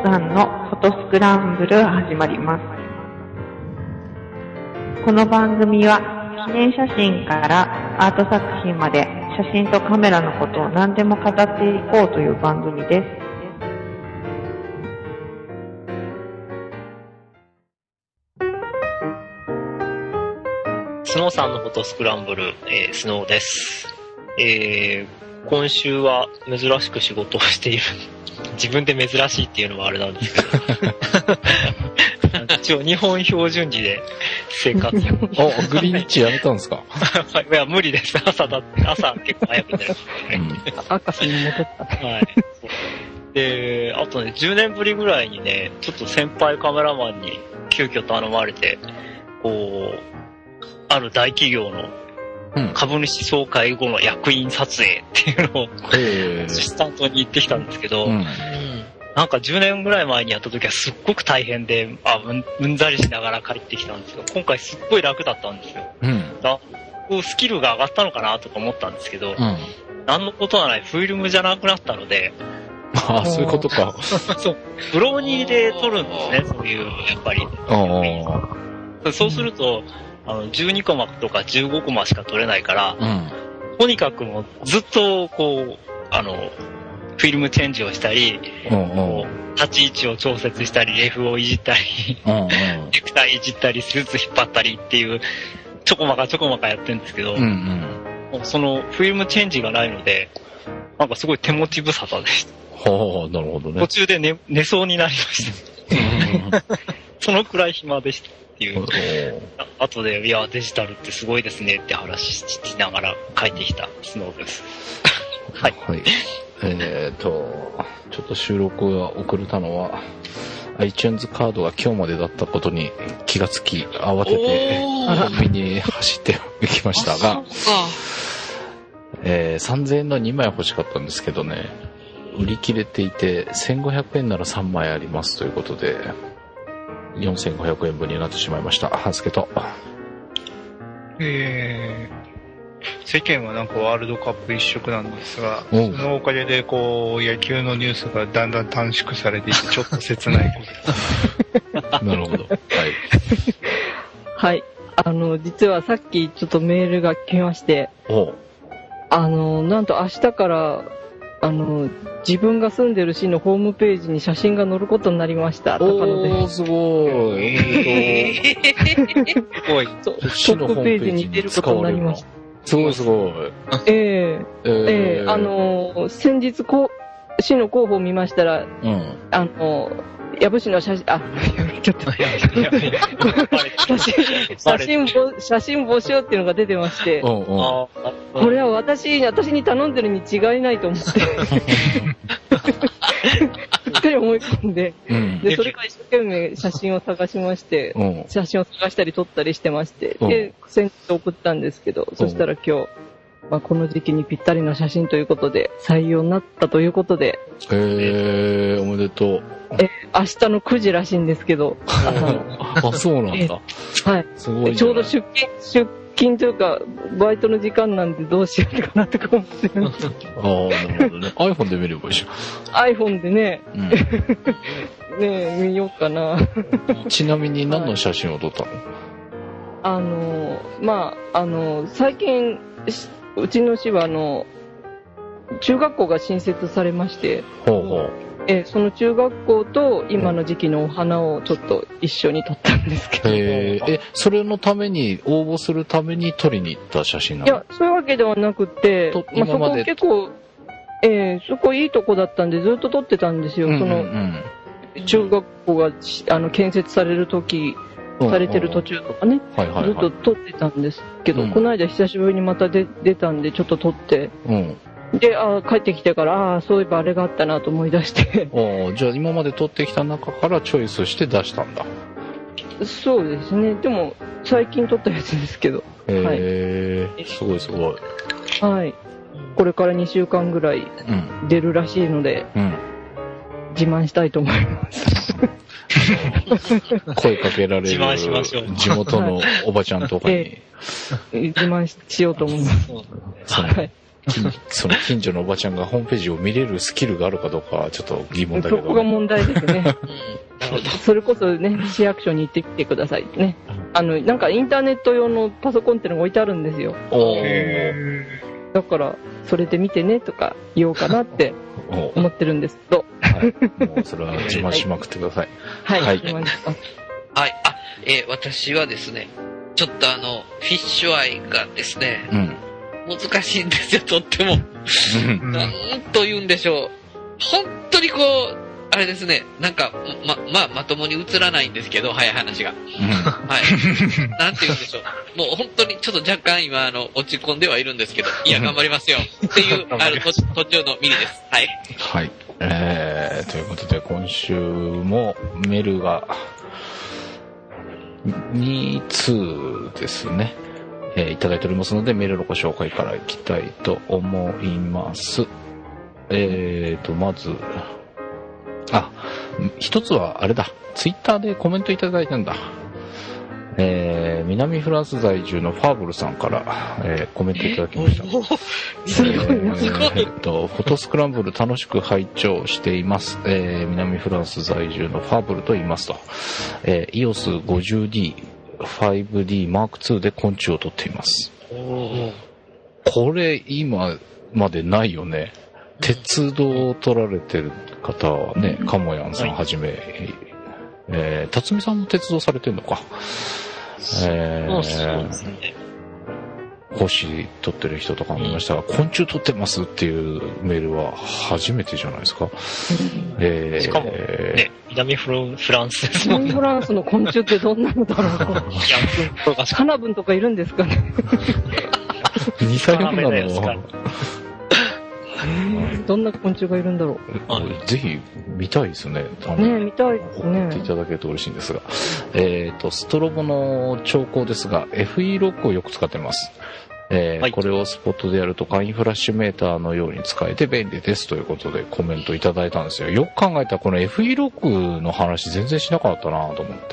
さんのフォトスクランブル始まります。この番組は記念写真からアート作品まで写真とカメラのことを何でも語っていこうという番組です。 スノーさんのフォトスクランブル、スノーです。今週は珍しく仕事をしている。自分で珍しいっていうのはあれなんですけど。一応日本標準時で生活を。 グリーンチやめたんですか？ いや、無理です。朝結構早く出る、 赤瀬に戻った。 はい。で、あとね、10年ぶりぐらいにね、ちょっと先輩カメラマンに急遽頼まれて、ある大企業の株主総会後の役員撮影っていうのを、アシスタントに行ってきたんですけど、なんか10年ぐらい前にやった時はすっごく大変で、うんざりしながら帰ってきたんですけど、今回すっごい楽だったんですよ。スキルが上がったのかなとか思ったんですけど、何のことはないフィルムじゃなくなったので、 そういうことか。 そう、ブローニーで撮るんですね、そういう、やっぱり。そうすると、12コマとか15コマしか撮れないから、とにかくもうずっとフィルムチェンジをしたり、立ち位置を調節したり、レフをいじったり、ネクタイいじったり、スーツ引っ張ったりっていう、ちょこまかやってるんですけど、そのフィルムチェンジがないので、なんかすごい手持ち無沙汰でした。 なるほどね。 途中で寝そうになりました。そのくらい暇でしたっていう。後で、いや、デジタルってすごいですねって話しながら帰ってきたスノーです。はい。 ちょっと収録が遅れたのは、iTunes カードが今日までだったことに気がつき、慌ててコンビニに走っていきましたが、3000円の2枚欲しかったんですけどね、売り切れていて、1500円なら3枚ありますということで、4500円分になってしまいました。ハスケと。 世間はなんかワールドカップ一色なんですが、そのおかげで野球のニュースがだんだん短縮されていて、ちょっと切ないことです。 なるほど。 はい。実はさっきちょっとメールが来まして、なんと明日から、自分が住んでる市のホームページに写真が載ることになりました。高野で。 すごい。 トップページに出ることになりました。 すごい。 先日市の広報を見ましたら、矢部市の写真、ちょっと写真募集っていうのが出てまして、これは私に頼んでるに違いないと思って、しっかり思い込んで、で、それから一生懸命写真を探しまして、写真を探したり撮ったりしてまして、で、先日送ったんですけど、そしたら今日、この時期にぴったりな写真ということで、採用になったということで。 おめでとう。 明日の9時らしいんですけど。 そうなんだ。 はい。 すごい。 ちょうど出勤というか、バイトの時間なんでどうしようかなとか思ってるんです。 なるほどね。iPhone で見ればいいじゃん。iPhone でね。見ようかな。 ちなみに何の写真を撮ったの？最近、うちの市は中学校が新設されまして、その中学校と今の時期のお花をちょっと一緒に撮ったんですけど。 それのために、応募するために撮りに行った写真なの？ いや、そういうわけではなくて、そこ結構、そこいいとこだったんでずっと撮ってたんですよ。中学校が建設される時、されてる途中とかね、ずっと撮ってたんですけど、この間久しぶりにまた出たんでちょっと撮って、で、帰ってきてから、そういえばあれがあったなと思い出して。 じゃあ今まで撮ってきた中からチョイスして出したんだ。 そうですね。でも、最近撮ったやつですけど。 すごい。 はい。これから2週間ぐらい出るらしいので、自慢したいと思います。 声かけられる自慢しましょう。 地元のおばちゃんとかに。 自慢しようと思います。 その近所のおばちゃんがホームページを見れるスキルがあるかどうかはちょっと疑問だけど、 そこが問題ですね。それこそね、市役所に行ってきてくださいね。なんかインターネット用のパソコンってのが置いてあるんですよ。だから、それで見てねとか言おうかなって思ってるんですけど。 はい。もうそれは自慢しまくってください。 はい。はい。 はい。私はですね、ちょっとフィッシュアイがですね、難しいんですよ、とっても。なんと言うんでしょう。本当にあれですね、なんか、まともに映らないんですけど、早い話が。はい。なんて言うんでしょう。もう本当にちょっと若干今、落ち込んではいるんですけど、いや、頑張りますよ。っていう、途中のミリです。はい。 はい。ということで、今週もメールが、2通ですね。いただいておりますので、メールのご紹介からいきたいと思います。まず、一つはあれだ、ツイッターでコメントいただいたんだ。南フランス在住のファーブルさんから、コメントいただきました。フォトスクランブル楽しく拝聴しています。南フランス在住のファーブルと言いますと、EOS50D、5D Mark II で昆虫を撮っています。これ今までないよね。鉄道を撮られてる方はね、カモヤンさんはじめ、辰巳さんも鉄道されてるのか。そうですね。星撮ってる人とかもいましたが、昆虫撮ってますっていうメールは初めてじゃないですか。 しかも、ね、南フランスですもんね。 南フランスの昆虫ってどんなのだろう。カナブンとかいるんですかね。 似たようなのどんな昆虫がいるんだろう。ぜひ見たいですね。 見たいですね。 送っていただけると嬉しいんですが。ストロボの兆候ですが、FE ロックをよく使っています。これをスポットでやると簡易フラッシュメーターのように使えて便利ですということでコメントいただいたんですよ。よく考えたらこの FE ロックの話全然しなかったなと思って。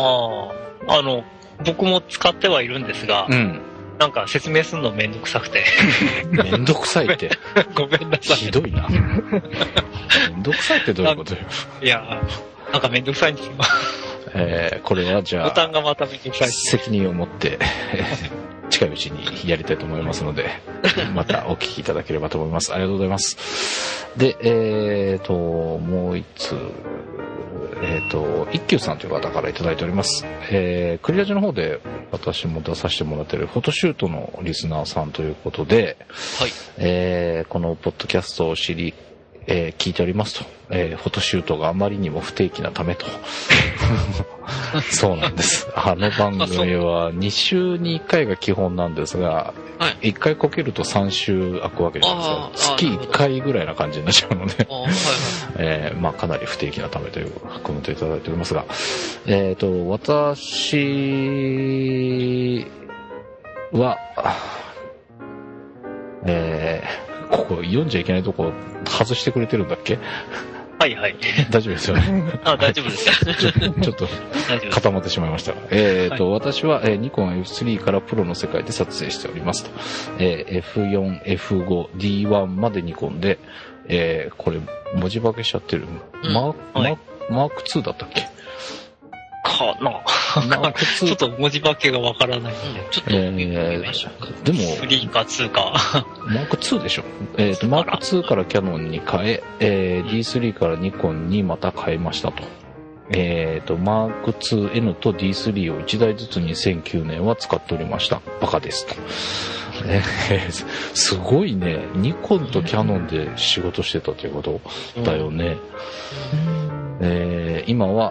僕も使ってはいるんですが、なんか説明するのめんどくさくて。 めんどくさいって。 ごめんなさい。 ひどいな。めんどくさいってどういうことよ。 いや、なんかめんどくさいんですよ。 これはじゃあ、 ボタンがまためんどくさい。 責任を持って、近いうちにやりたいと思いますので、またお聞きいただければと思います。ありがとうございます。で、もう一つ、一休さんという方からいただいております。クリラジの方で私も出させてもらっているフォトシュートのリスナーさんということで、はい、このポッドキャストを知り、聞いておりますと、フォトシュートがあまりにも不定期なためと。そうなんです。あの番組は2週に1回が基本なんですが、はい、1回こけると3週空くわけじゃないですか。月1回ぐらいな感じになっちゃうので、まあかなり不定期なためというコメントいただいておりますが、私は、ここ読んじゃいけないとこ外してくれてるんだっけ？ はいはい。 大丈夫ですよね。 大丈夫ですよ。 ちょっと固まってしまいましたが。私は、ニコン F3 からプロの世界で撮影しておりますと。F4、F5、D1 までニコンで、これ文字化けしちゃってる。マーク2だったっけ？ かなちょっと文字化けがわからないので、ちょっと見ましょうか。 でも、 3か2か。 マーク2でしょ。マーク2からキャノンに変え、D3 からニコンにまた変えましたと。マーク 2N と D3 を1台ずつ2009年は使っておりました。バカですと。すごいね。ニコンとキャノンで仕事してたということだよね。今は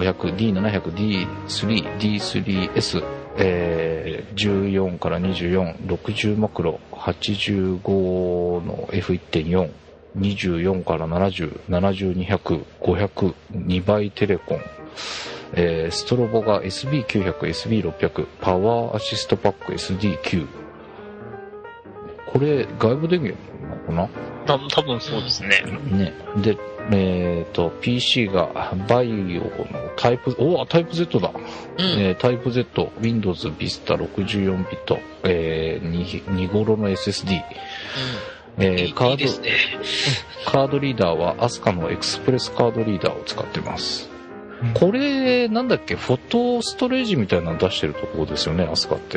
D500、D700、D3、D3S、14から24、60マクロ、85の F1.4、24から70、70、200、500、2倍テレコン、ストロボが SB900、SB600、パワーアシストパック SD9。これ、外部電源かな。 多分そうですね。 ね。で、PC がバイオのタイプ Z だ。タイプ Z、Windows Vista 64ビット、2頃の SSD。カードリーダーはアスカのエクスプレスカードリーダーを使ってます。これ、なんだっけ、フォトストレージみたいなの出してるところですよね、アスカって。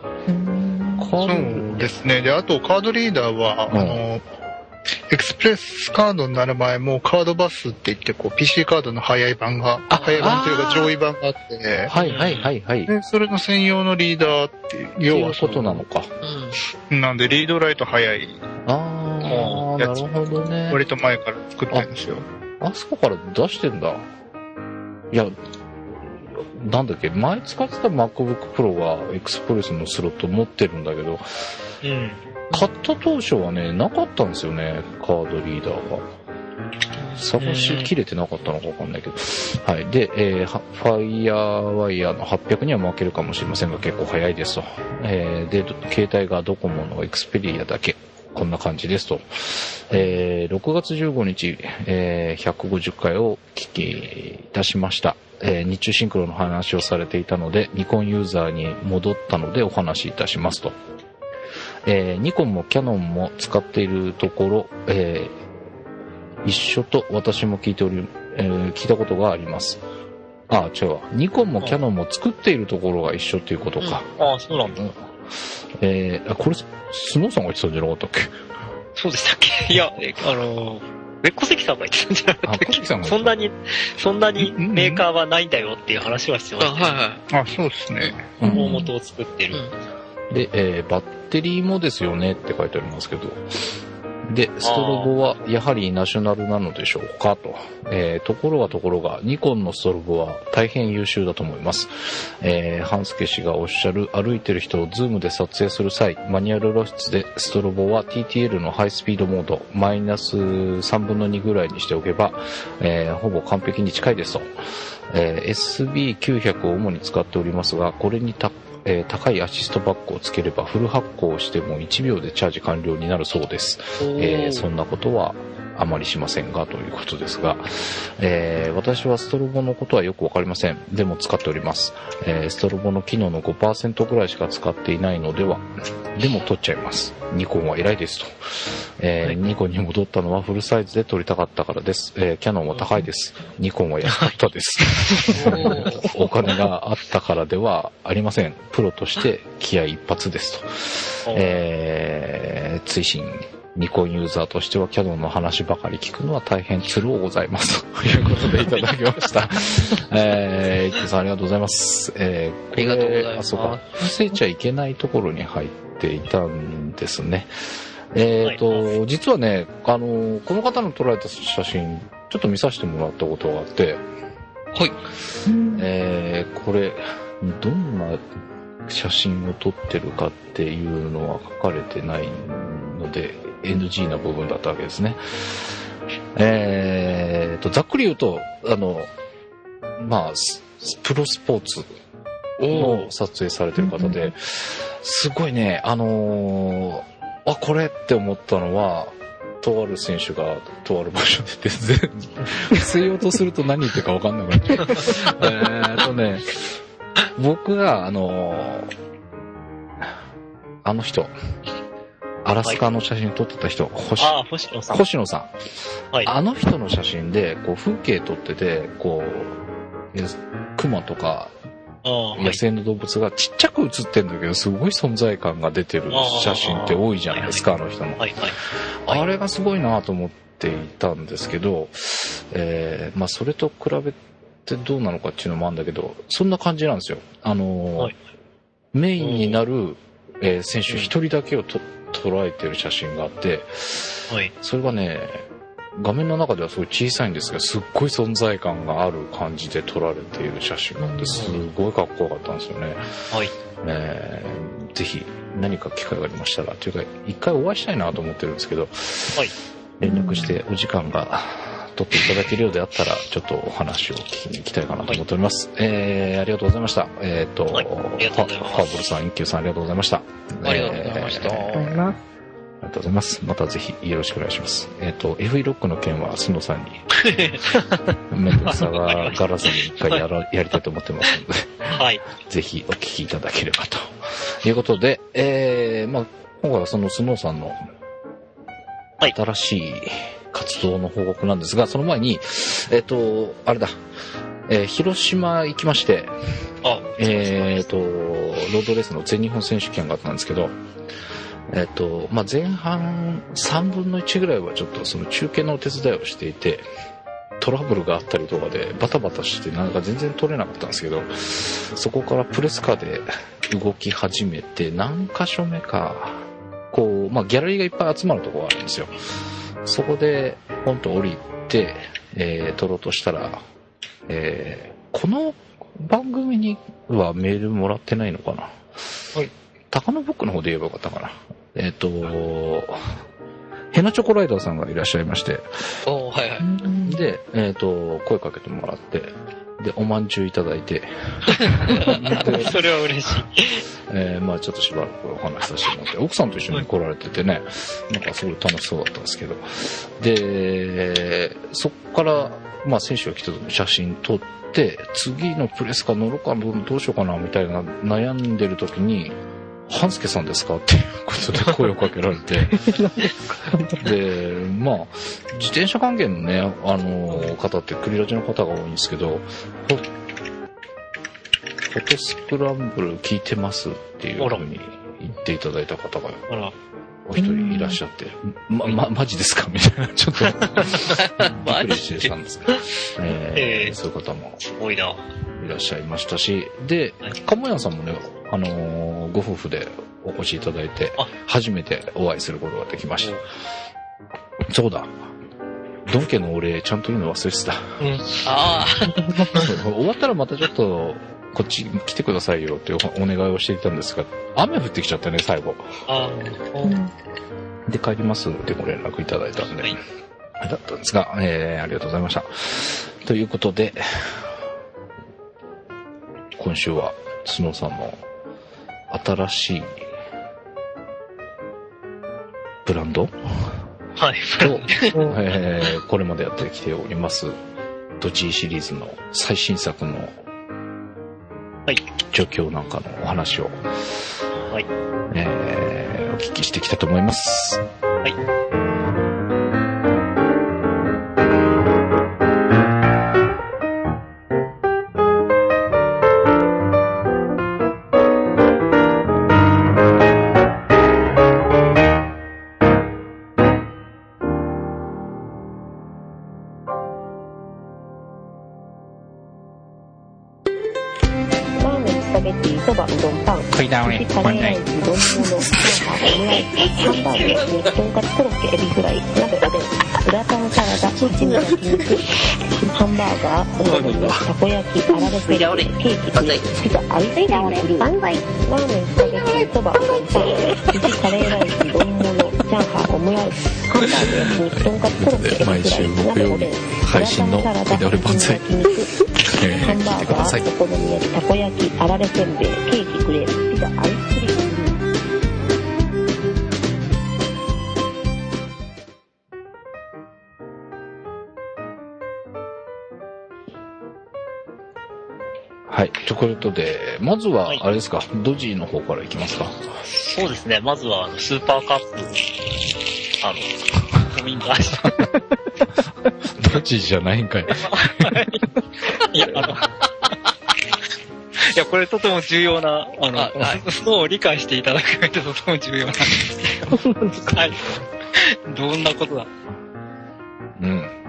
そうですね。で、あとカードリーダーは、エクスプレスカードになる前もカードバスって言って、こう、PC カードの早い版というか上位版があって、 はい。 で、それの専用のリーダーっていう、要はそういうことなのか。 なんで、リードライト早い。 なるほどね。 割と前から作ってるんですよ。 あそこから出してんだ。いや、なんだっけ、前使ってた MacBook Pro がエクスプレスのスロット持ってるんだけど、買った当初はね、なかったんですよね、カードリーダーが。探しきれてなかったのかわかんないけど。はい。で、FireWire の800には負けるかもしれませんが、結構早いですと。で、携帯がドコモの Xperia だけ。こんな感じですと。6月15日、150回を聞き出しました。日中シンクロの話をされていたので、ニコンユーザーに戻ったのでお話しいたしますと。ニコンもキャノンも使っているところ、一緒と私も聞いたことがあります。違うわ。ニコンもキャノンも作っているところが一緒っていうことか。 そうなんだ。 これ、スノーさんが言ってたんじゃなかったっけ？ そうでしたっけ？いや、べっこ関さんが言ってたんじゃなかったっけ？そんなにメーカーはないんだよっていう話はしてましたね。 そうですね。 大元を作ってる。 で、バッテリーもですよねって書いてありますけど。で、ストロボはやはりナショナルなのでしょうかと。ところが、ニコンのストロボは大変優秀だと思います。半助氏がおっしゃる歩いてる人をズームで撮影する際、マニュアル露出でストロボは TTL のハイスピードモード、マイナス3分の2ぐらいにしておけば、ほぼ完璧に近いですと。SB900 を主に使っておりますが、これに高いアシストバックをつければフル発光しても1秒でチャージ完了になるそうです。そんなことはあまりしませんがということですが、私はストロボのことはよくわかりません。でも使っております。ストロボの機能の 5% ぐらいしか使っていないのでは。でも撮っちゃいます。ニコンは偉いですと。ニコンに戻ったのはフルサイズで撮りたかったからです。キャノンは高いです。ニコンは安かったです。お金があったからではありません。プロとして気合一発ですと。追伸。ニコンユーザーとしてはキャノンの話ばかり聞くのは大変つろうございますということでいただきました。一休さんありがとうございます。 ありがとうございます。 そうか、伏せちゃいけないところに入っていたんですね。実はね、この方の撮られた写真、ちょっと見させてもらったことがあって、 はい。 これ、どんな写真を撮ってるかっていうのは書かれてないので、NG な部分だったわけですね。ざっくり言うと、プロスポーツを撮影されてる方で、すごいね、これって思ったのは、とある選手がとある場所で全然、伏せようとすると何言ってるか分かんなくなっちゃう。僕が、人、アラスカの写真撮ってた人、星野さん。 はい、 あの人の写真で、こう、風景撮ってて、こう、熊とか、野生の動物がちっちゃく写ってんだけど、すごい存在感が出てる写真って多いじゃないですか、あの人の。あれがすごいなと思っていたんですけど、それと比べてどうなのかっていうのもあるんだけど、そんな感じなんですよ。メインになる、選手一人だけを捉えてる写真があって、それがね、画面の中ではすごい小さいんですが、すっごい存在感がある感じで撮られている写真があって、すごいかっこよかったんですよね。ぜひ何か機会がありましたら、というか一回お会いしたいなと思ってるんですけど、連絡してお時間が取っていただけるようであったら、ちょっとお話を聞きに行きたいかなと思っております。ありがとうございました。ファーボルさん、一休さんありがとうございました。 ありがとうございました。 りがとうございます。またぜひよろしくお願いします。FE ロックの件は、スノさんに、めんどくさがらずに一回やりたいと思ってますので、 はい。 ぜひお聞きいただければということで、今回はそのスノさんの新しい活動の報告なんですが、その前に、あれだ、広島行きまして、ロードレースの全日本選手権があったんですけど、前半3分の1ぐらいはちょっとその中継のお手伝いをしていて、トラブルがあったりとかでバタバタしてなんか全然取れなかったんですけど、そこからプレスカーで動き始めて、何箇所目か、ギャラリーがいっぱい集まるところがあるんですよ。そこでポンと降りて、撮ろうとしたら、この番組にはメールもらってないのかな。はい。高野ブックの方で言えばよかったかな。ヘナチョコライダーさんがいらっしゃいまして。 はいはい。 で、声かけてもらって、で、おまんじゅういただいて。 それは嬉しい。 ちょっとしばらくお話しさせてもらって、奥さんと一緒に来られててね、なんかすごい楽しそうだったんですけど。で、そっから、選手が来た時に写真撮って、次のプレスカ乗るかどうしようかなみたいな悩んでる時に、半助さんですかっていうことで声をかけられて。で、自転車関係のね、方ってクリラジの方が多いんですけど、フォトスクランブル聞いてますっていうふうに言っていただいた方がお一人いらっしゃって、マジですかみたいな、ちょっとびっくりしてたんですけど、そういう方も多いないらっしゃいましたし、で、鴨屋さんもね、ご夫婦でお越しいただいて、初めてお会いすることができました。そうだ。ドン家のお礼ちゃんと言うの忘れてた。終わったらまたちょっと、こっち来てくださいよってお願いをしていたんですが、雨降ってきちゃったね、最後。で、帰りますってご連絡いただいたんで、だったんですが、ありがとうございました。ということで、今週は、スノーさんの新しいブランドと、これまでやってきております、ド G シリーズの最新作の状況なんかのお話を、お聞きしていきたいと思います。 食い倒れ、こんなに。 ハンバーグ、とんかつ、コロッケ、エビフライ、鍋、おでん、グラタンサラダ、チヂミ焼肉、ハンバーガー、お好み、たこ焼き、あられせんべい、ケーキ、ピザ、アイスクリーム、ラーメン、スパゲッティ、そば、うどん、パン、寿司、カレーライス、丼物、チャーハン、オムライス、ハンバーグ、焼肉、とんかつ、コロッケ、エビフライ、鍋、おでん、 配信のビデオレ万歳。 ハンバーガー、お好み焼き、たこ焼き、あられせんべい、ケーキ、クレープ、ピザ、アイスクリーム。 はい。ということで、まずは、あれですか、ドジーの方からいきますか。 そうですね。まずは、スーパーカップ、コミンガードジーじゃないんかい。 いや、これとても重要な、そうを理解していただく上でとても重要なんですけど。はい。どんなことだ。や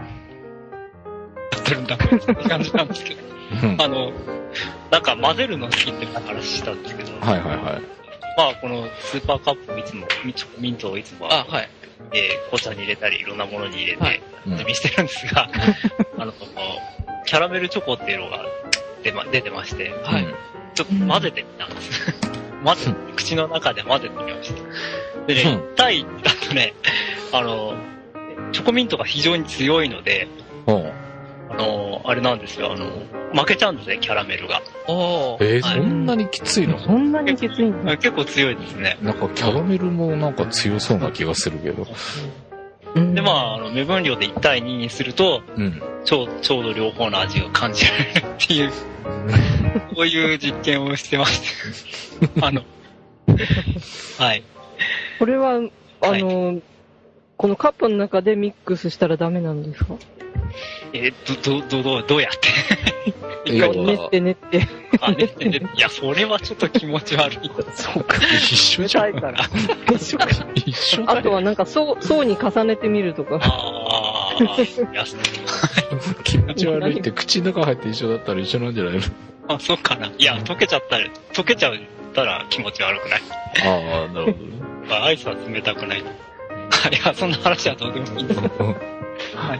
ってるんだって感じなんですけど。なんか混ぜるの好きって話したんですけど。このスーパーカップいつも、ミントをいつも、紅茶に入れたり、いろんなものに入れて、準備してるんですが、キャラメルチョコっていうのが出てまして、ちょっと混ぜてみたんです。口の中で混ぜてみました。でね、1対だとね、チョコミントが非常に強いので、 あれなんですよ、負けちゃうんですね、キャラメルが。 そんなにきついの？ そんなにきついの？ 結構強いですね。 なんかキャラメルもなんか強そうな気がするけど。 で、まあ、目分量で1対2にすると、ちょうど両方の味が感じられるっていう、こういう実験をしてまして。はい。 これは、このカップの中でミックスしたらダメなんですか？ どうやって練って。 練って。いや、それはちょっと気持ち悪い。 そうか、一緒じゃん。 一緒か。あとはなんか層に重ねてみるとか。 気持ち悪いって口の中入って一緒だったら一緒なんじゃないの？ そうかな。いや、溶けちゃったら気持ち悪くない。 なるほど。 アイスは冷たくない。いや、そんな話はどうでもいいんですよ。はい。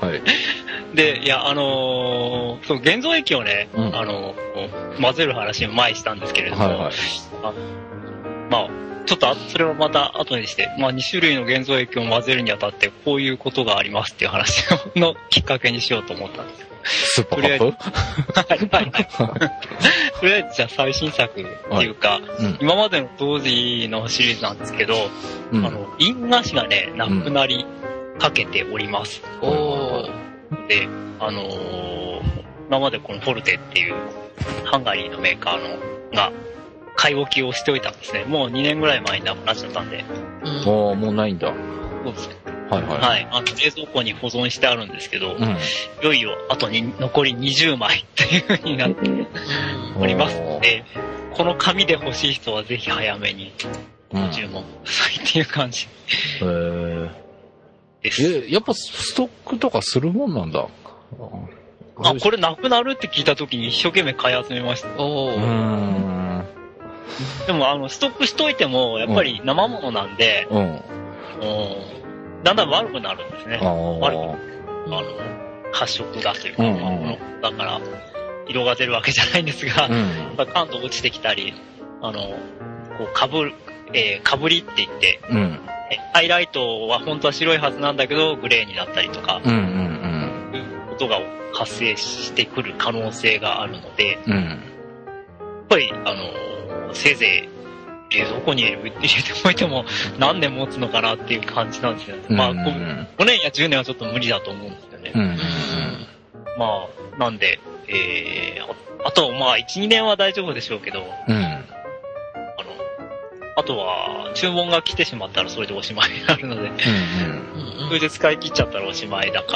で、いや、そう、現像液をね、混ぜる話を前にしたんですけれども、まあ、ちょっとそれをまた後にして、まあ、2種類の現像液を混ぜるにあたって、こういうことがありますっていう話のきっかけにしようと思ったんですよ。 スーパーカップ？ はい。とりあえず、じゃあ最新作っていうか、今までの当時のシリーズなんですけど、印菓子がね、なくなりかけております。で、今までこのフォルテっていうハンガリーのメーカーが買い置きをしておいたんですね。もう2年ぐらい前になくなっちゃったんで。 もうないんだ。 そうですね。 はい。 冷蔵庫に保存してあるんですけど、いよいよあとに残り20枚っていう風になっておりますので、この紙で欲しい人はぜひ早めにご注文くださいっていう感じです。 やっぱストックとかするもんなんだ。 これなくなるって聞いた時に一生懸命買い集めました。でもストックしといてもやっぱり生ものなんで、だんだん悪くなるんですね。発色だというか、だから色が出るわけじゃないんですが、カンと落ちてきたり、こうかぶりって言って、ハイライトは本当は白いはずなんだけどグレーになったりとか、いうことが発生してくる可能性があるので、やっぱりせいぜい冷蔵庫に入れておいても何年持つのかなっていう感じなんですよね。まあ5年や10年はちょっと無理だと思うんですよね。まあなんで、あとまあ 1,2 年は大丈夫でしょうけど、あとは注文が来てしまったらそれでおしまいになるので、それで使い切っちゃったらおしまいだから、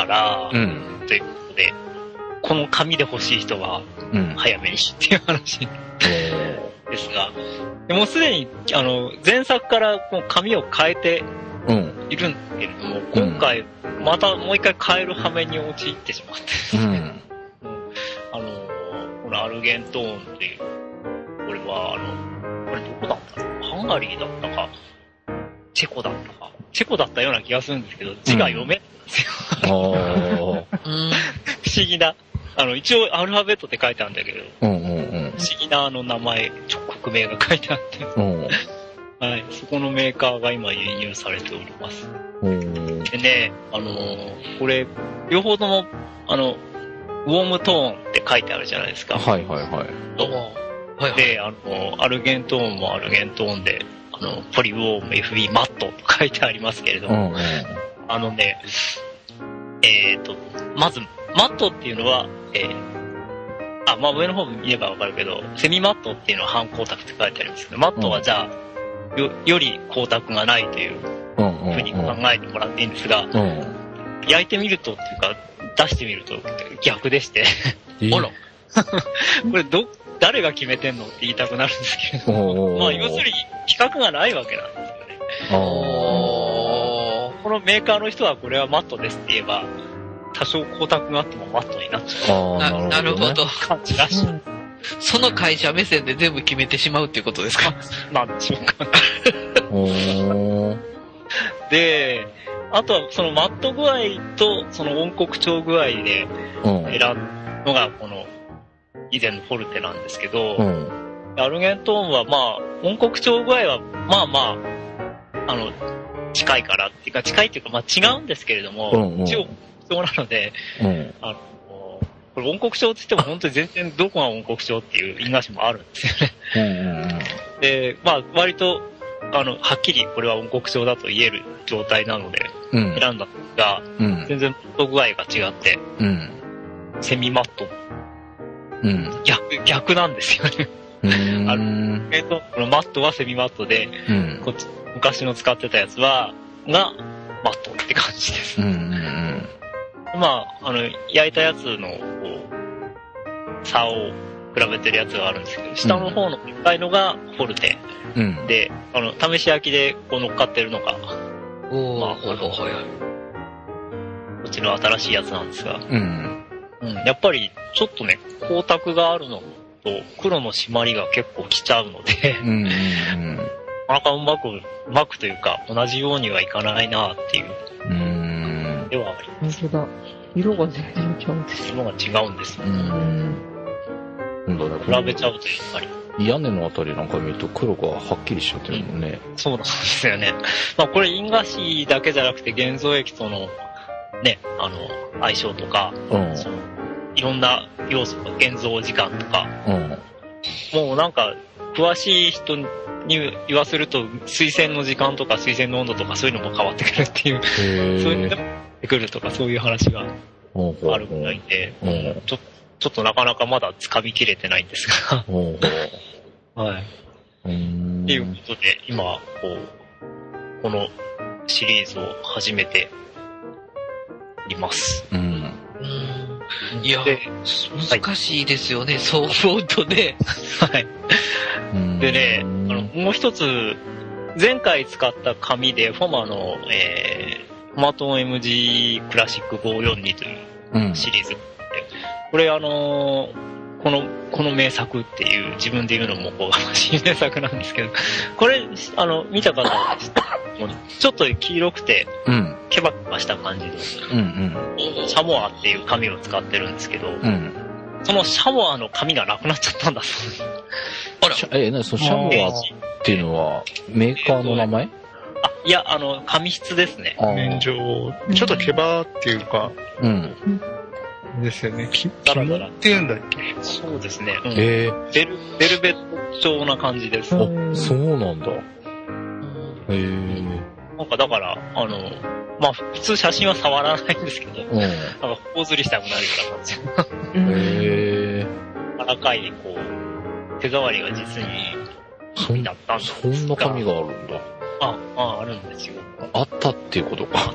ということでこの紙で欲しい人は早めにっていう話ですが、でもすでに前作からこう紙を変えているんですけれども、今回またもう一回変える羽目に陥ってしまってですね、このアルゲントーンっていう、これはこれどこだったの？ハンガリーだったかチェコだったか、チェコだったような気がするんですけど字が読めないんですよ。不思議な一応アルファベットって書いてあるんだけど、不思議な名前、国名が書いてあって、はい、そこのメーカーが今輸入されております。でね、これ両方ともウォームトーンって書いてあるじゃないですか。で、アルゲントーンもアルゲントーンで、ポリウォーム FB マットと書いてありますけれども、まずマットっていうのは、まあ上の方見ればわかるけど、セミマットっていうのは半光沢って書いてありますけど、マットはじゃあ、より光沢がないというふうに考えてもらっていいんですが、焼いてみるとっていうか、出してみると逆でして、これ誰が決めてんのって言いたくなるんですけど、まあ要するに比較がないわけなんですよね。このメーカーの人はこれはマットですって言えば、多少光沢があってもマットになっちゃう。 なるほど。 感じらしい。 その会社目線で全部決めてしまうっていうことですか？ なんでしょうか。で、あとはそのマット具合とその温刻調具合で選ぶのがこの以前のフォルテなんですけど、アルゲントーンはまあ温刻調具合はまあまあ近いからっていうかまあ違うんですけれども、一応なので、 これ音国症って言っても本当に全然どこが音国症っていう印画紙もあるんですよね。で、まあ割と、はっきりこれは音国症だと言える状態なので、選んだんですが、全然マット具合が違って、セミマット、逆なんですよね。このマットはセミマットで、こっち昔の使ってたやつがマットって感じです。まあ、焼いたやつの、差を比べてるやつがあるんですけど、下の方の赤いのがフォルテ。で、試し焼きでこう乗っかってるのが、こっちの新しいやつなんですが、やっぱりちょっとね、光沢があるのと黒の締まりが結構きちゃうので、なかなかうまくというか、同じようにはいかないなっていう。ではあります。 本当だ。色が全然違うんです。 色が違うんですよ。比べちゃうとやっぱり。 屋根のあたりなんか見ると黒がはっきりしちゃってるもんね。 そうなんですよね。まあこれ印画紙だけじゃなくて現像液とのね、相性とか、いろんな要素が現像時間とか、もうなんか詳しい人に言わせると水洗の時間とか水洗の温度とかそういうのも変わってくるっていう、そういうのも変わってくるとかそういう話があるぐらいで、ちょっとなかなかまだ掴みきれてないんですが、はい。っていうことで今このシリーズを始めています。 いや、難しいですよね、そう思うとね。 はい。でね、もう一つ、前回使った紙で、フォマの、フォマトン MG クラシック542というシリーズ。これこの名作っていう、自分で言うのも新名作なんですけど、これ、見た方は、ちょっと黄色くて、ケバケバした感じで、シャモアっていう紙を使ってるんですけど、そのシャモアの紙がなくなっちゃったんだそうです。 あら、そのシャモアっていうのはメーカーの名前？ いや、紙質ですね。 面状、ちょっとケバっていうか、ですよね。肝っていうんだっけ？ そうですね。ベルベット調な感じです。 そうなんだ。 なんかだから、まあ普通写真は触らないんですけど、なんか頬ずりしたくなるような感じ。柔らかい、手触りが実にだったんですが。 そんな紙があるんだ。 あるんですよ。 あったっていうことか。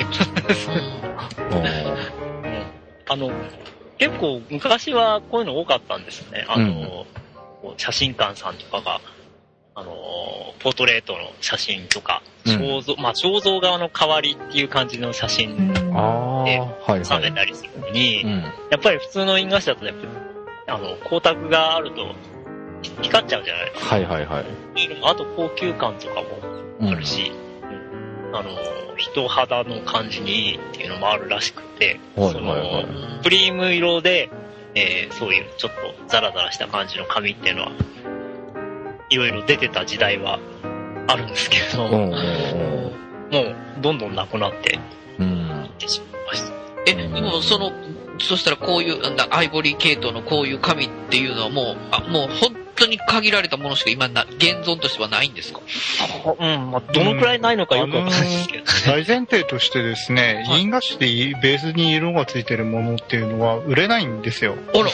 結構昔はこういうの多かったんですね。写真館さんとかが、ポートレートの写真とか、肖像画の代わりっていう感じの写真で収めたりするのに、やっぱり普通の印画紙だとね、光沢があると光っちゃうじゃないですか。あと高級感とかもあるし、人肌の感じにいいっていうのもあるらしくて、クリーム色で、そういうちょっとザラザラした感じの紙っていうのはいろいろ出てた時代はあるんですけど、もうどんどんなくなっていってしまいました。 でもそしたらこういうアイボリー系統のこういう紙っていうのはもう本当に限られたものしか今現存としてはないんですか？ どのくらいないのかよくわかんないですけど。 大前提としてですね、印画紙でベースに色がついてるものっていうのは売れないんですよ。 あら。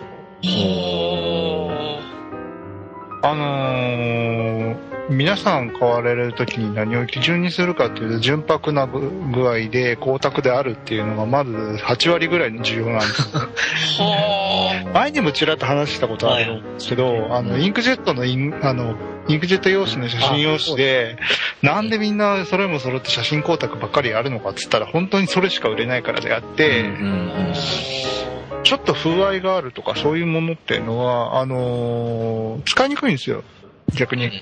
皆さん買われるときに何を基準にするかっていうと、純白な具合で光沢であるっていうのがまず8割ぐらいの重要なんですよ。前にもちらっと話したことあるんですけど、インクジェットのインクジェット用紙の写真用紙で、なんでみんなそれも揃って写真光沢ばっかりあるのかっつったら、本当にそれしか売れないからであって、ちょっと風合いがあるとかそういうものっていうのは、使いにくいんですよ。逆に。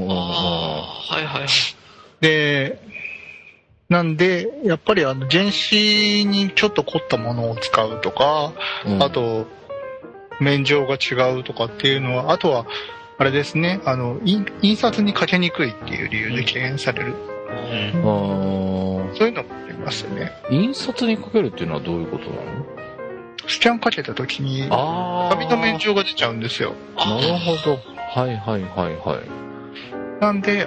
で、なんで、やっぱり原紙にちょっと凝ったものを使うとか、あと、面状が違うとかっていうのは、あとは、あれですね、印刷にかけにくいっていう理由で敬遠される。そういうのもありますよね。 印刷にかけるっていうのはどういうことなの？ スキャンかけた時に紙の免状が出ちゃうんですよ。 なるほど。はいはいはいはい。 なんで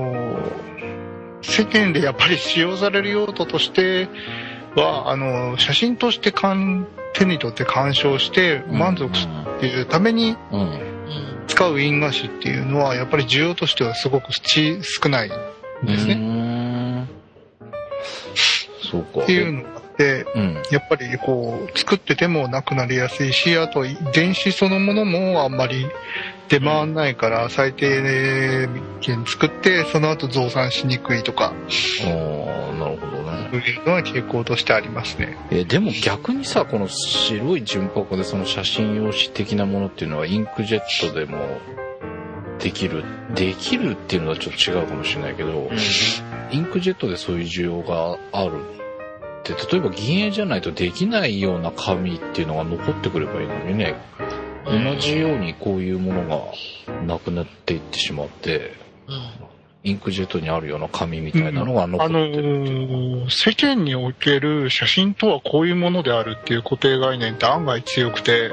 世間でやっぱり使用される用途としては写真として手に取って鑑賞して満足っていうために使う印画紙っていうのはやっぱり需要としてはすごく少ないんですね。 そうか。 っていうのがあって、やっぱりこう作っててもなくなりやすいし、あと電子そのものもあんまり出回んないから最低限作ってその後増産しにくいとか。 なるほどね。 そういうのは傾向としてありますね。 でも逆にさ、この白い純白でその写真用紙的なものっていうのはインクジェットでもできるっていうのはちょっと違うかもしれないけど、インクジェットでそういう需要があるって例えば銀塩じゃないとできないような紙っていうのが残ってくればいいのにね。同じようにこういうものがなくなっていってしまって、インクジェットにあるような紙みたいなのが残ってる、 世間における写真とはこういうものであるっていう固定概念って案外強くて、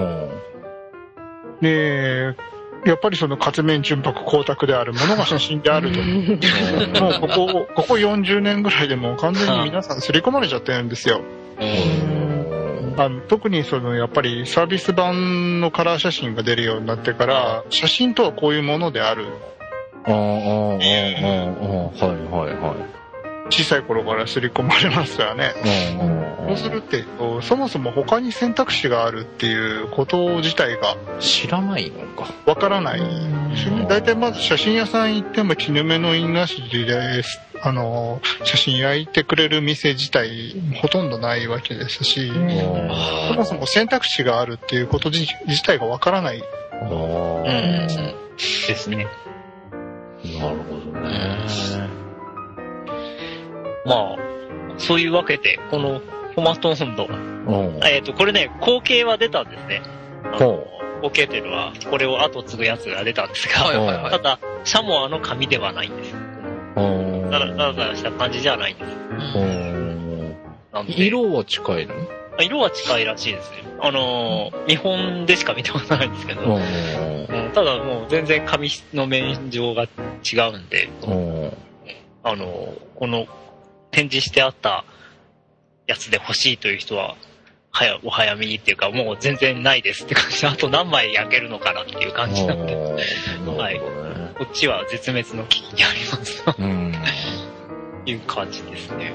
でやっぱりその活面純白光沢であるものが写真であるともうここ40年ぐらいでもう完全に皆さん刷り込まれちゃってるんですよ。特にやっぱりサービス版のカラー写真が出るようになってから写真とはこういうものである小さい頃から刷り込まれますからね。そうするってそもそも他に選択肢があるっていうこと自体が知らないのかわからない。だいたいまず写真屋さん行っても絹目の印画紙で写真焼いてくれる店自体ほとんどないわけですし、そもそも選択肢があるっていうこと自体がわからないですね。 なるほどね。 まあそういうわけでこのフォマト温度、これね後継は出たんですね。後継というのはこれを後継ぐやつが出たんですが、ただシャモアの紙ではないんです。だらした感じじゃないんです。 色は近いの？ 色は近いらしいですね。日本でしか見たことないんですけど、ただもう全然紙質の面上が違うんで、この展示してあったやつで欲しいという人はお早めにっていうかもう全然ないですって感じで、あと何枚焼けるのかなっていう感じなんで、はい、こっちは絶滅の危機にありますという感じですね。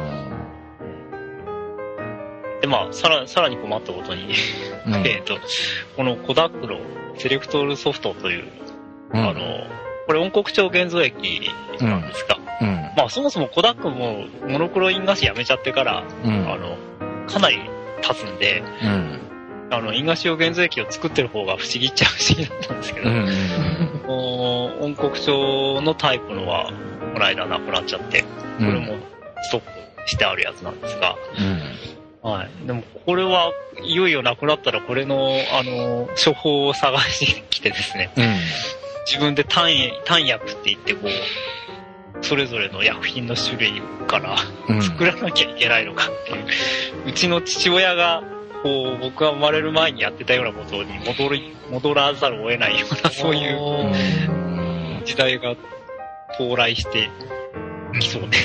でまあさらに困ったことにこのコダックのセレクトルソフトというこれ温黒調現像液なんですが、まあそもそもコダックもモノクロ印画紙やめちゃってから、かなり経つんで、印画紙用現像液を作ってる方が不思議っちゃ不思議だったんですけど、温黒調のタイプのはこの間なくなっちゃって、これもストックしてあるやつなんですが、はい。でもこれはいよいよなくなったらこれの処方を探しに来てですね、自分で単薬って言ってこうそれぞれの薬品の種類から作らなきゃいけないのかっていう、うちの父親がこう僕が生まれる前にやってたようなことに戻らざるを得ないようなそういう時代が到来してきそうです。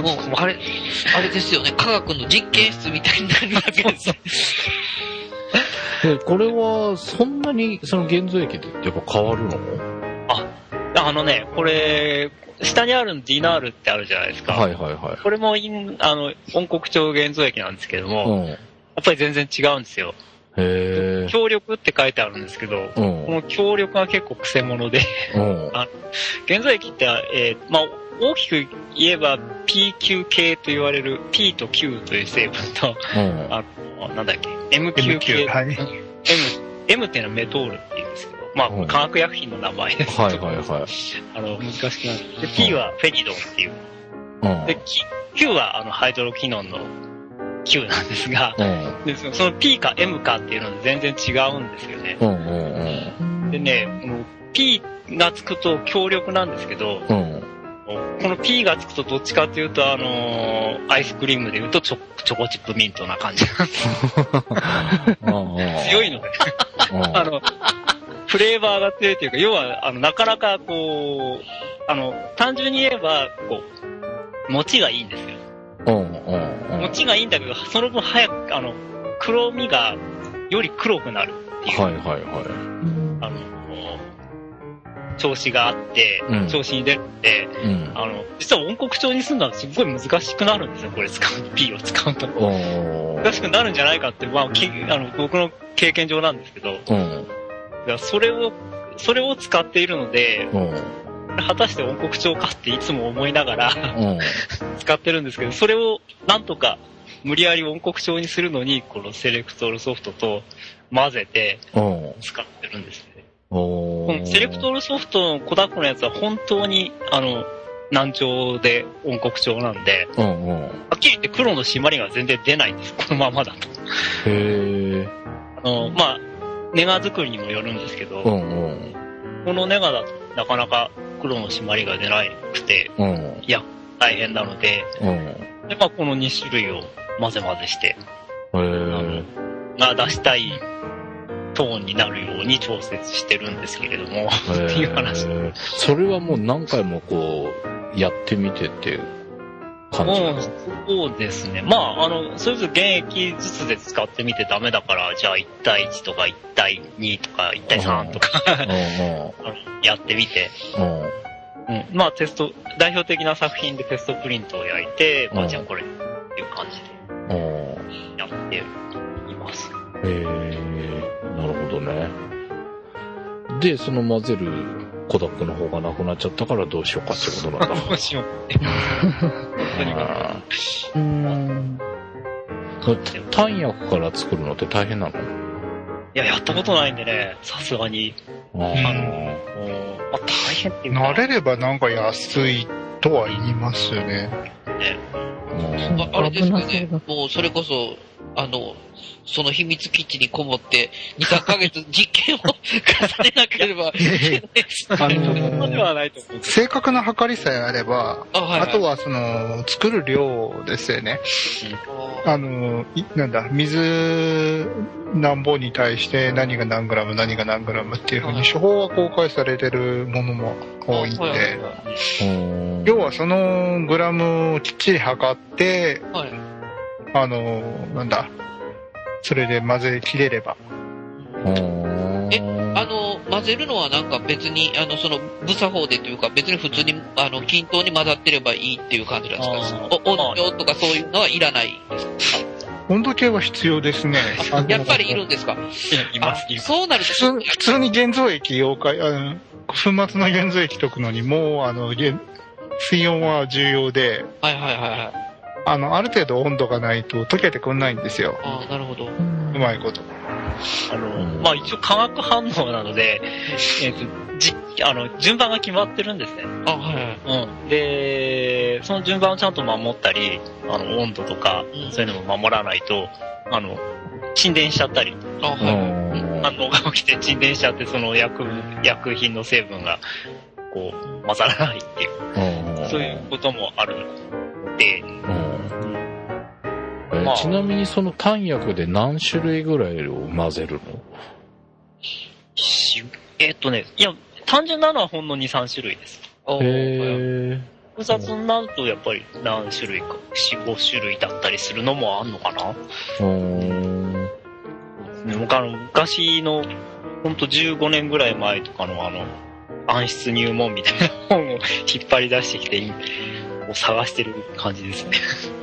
もうあれですよね、科学の実験室みたいになるわけですこれはそんなにその現像液でやっぱ変わるの？ これ下にあるディナールってあるじゃないですか。これも温黒調現像液なんですけども、やっぱり全然違うんですよ。強力って書いてあるんですけど、この強力が結構くせ者で現像液って大きく言えば PQ 系と言われる P と Q という成分と、なんだっけ MQ 系、M っていうのはメトールっていうんですけど、化学薬品の名前です。難しくなる。で P はフェニドンっていう。で Q はハイドロキノンの Q なんですが、でその P か M かっていうので全然違うんですよね。でね、P がつくと強力なんですけど、 この P がつくとどっちかっていうと、アイスクリームで言うとチョコチップミントな感じ。強いので。フレーバーが強いというか、要は、なかなかこう、単純に言えば、こう、餅がいいんですよ。餅がいいんだけど、その分早く、黒みがより黒くなるっていう。はいはいはい。調子があって、調子に出るんで、実は音刻調にするのはすごい難しくなるんですよ、これP を使うと。難しくなるんじゃないかって、まあ、僕の経験上なんですけど、それを使っているので、果たして音刻調かっていつも思いながら使ってるんですけど、それをなんとか無理やり音刻調にするのに、このセレクトルソフトと混ぜて使ってるんですね。このセレクトルソフトのコダックのやつは本当に難聴で音刻調なんで、はっきり言って黒の締まりが全然出ないんです、このままだと。まあ、ネガ作りにもよるんですけど、このネガだとなかなか黒の締まりが出なくて、いや、大変なので、でまあ、この2種類を混ぜ混ぜして、が出したいトーンになるように調節してるんですけれども、っていう話。 それはもう何回もこう、やってみてって感じですか？ そうですね。まあ、それぞれ現役ずつで使ってみてダメだから、じゃあ1対1とか1対2とか1対3とかやってみて、まあ代表的な作品でテストプリントを焼いて、まあじゃあこれっていう感じでやっています。 なるほどね。で、その混ぜるコダックの方がなくなっちゃったからどうしようかってことなんだ。 どうしよう。 単薬から作るのって大変なの？ いや、やったことないんでね、さすがに。大変っていうか。 慣れればなんか安いとは言いますよね。 あれですかね、もうそれこそ、その秘密基地にこもって、2、3ヶ月実験を重ねなければ正確な測りさえあれば、あとは作る量ですよね。なんだ、水何本に対して何が何グラム、何が何グラムっていうふうに処方は公開されてるものも多いんで、要はそのグラムをきっちり測って、なんだ、それで混ぜ切れれば。 混ぜるのはなんか別に、その、無作法でというか、別に普通に、均等に混ざってればいいっていう感じなんですか？温度とかそういうのはいらないですか？ 温度計は必要ですね。 やっぱりいるんですか？ います。 そうなると普通に現像液を粉末の現像液溶くのにも水温は重要で、ある程度温度がないと溶けてくんないんですよ。 なるほど。 うまいこと。 まあ一応化学反応なので、順番が決まってるんですね。で、その順番をちゃんと守ったり、温度とか、そういうのも守らないと、沈殿しちゃったり、反応が起きて沈殿しちゃって、その薬品の成分が、こう、混ざらないっていう、そういうこともあるので、 ちなみにその単薬で何種類ぐらいを混ぜるの？ いや、単純なのはほんの2、3種類です。複雑になるとやっぱり何種類か、4、5種類だったりするのもあんのかな？昔の、ほんと15年ぐらい前とかの暗室入門みたいな本を引っ張り出してきて、探してる感じですね。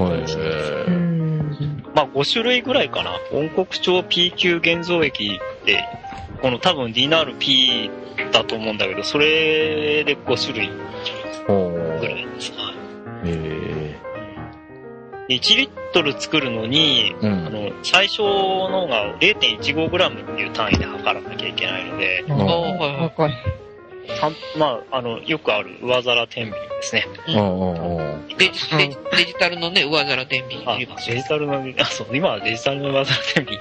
まあ5種類ぐらいかな。音刻調 P 級現像液ってこの多分 DNR-P だと思うんだけど、それで5種類ぐらいです。1リットル作るのに、最小のが 0.15g っていう単位で測らなきゃいけないので、まあ、よくある上皿天秤ですね。 デジタルのね、上皿天秤。 デジタルの、そう、今はデジタルの上皿天秤。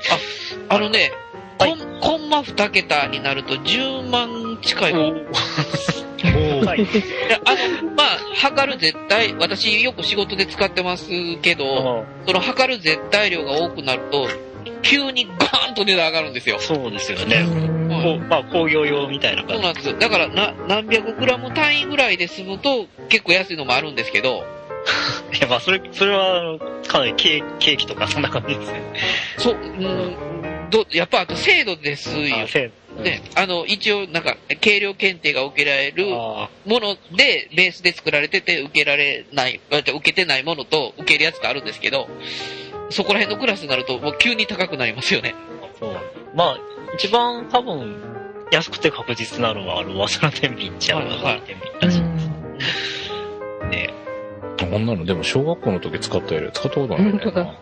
コンマ2桁になると10万近い。 まあ、測る絶対、私よく仕事で使ってますけど、その測る絶対量が多くなると、急にガーンと値段上がるんですよ。 そうですよね。まあ、工業用みたいな感じ。 そうなんですよ。だから何百グラム単位ぐらいで済むと、結構安いのもあるんですけど。 いや、まあ、それは、かなりケーキとかそんな感じですね。 そう、やっぱあと精度ですよ。ね、一応、なんか、計量検定が受けられるもので、ベースで作られてて、受けてないものと、受けるやつがあるんですけど、そこら辺のクラスになると、もう急に高くなりますよね。 そう。まあ、一番多分、安くて確実なのは、早稲田天秤ちゃうのが天秤らしいです。ね。 こんなの、でも小学校の時使ったより使ったことないね。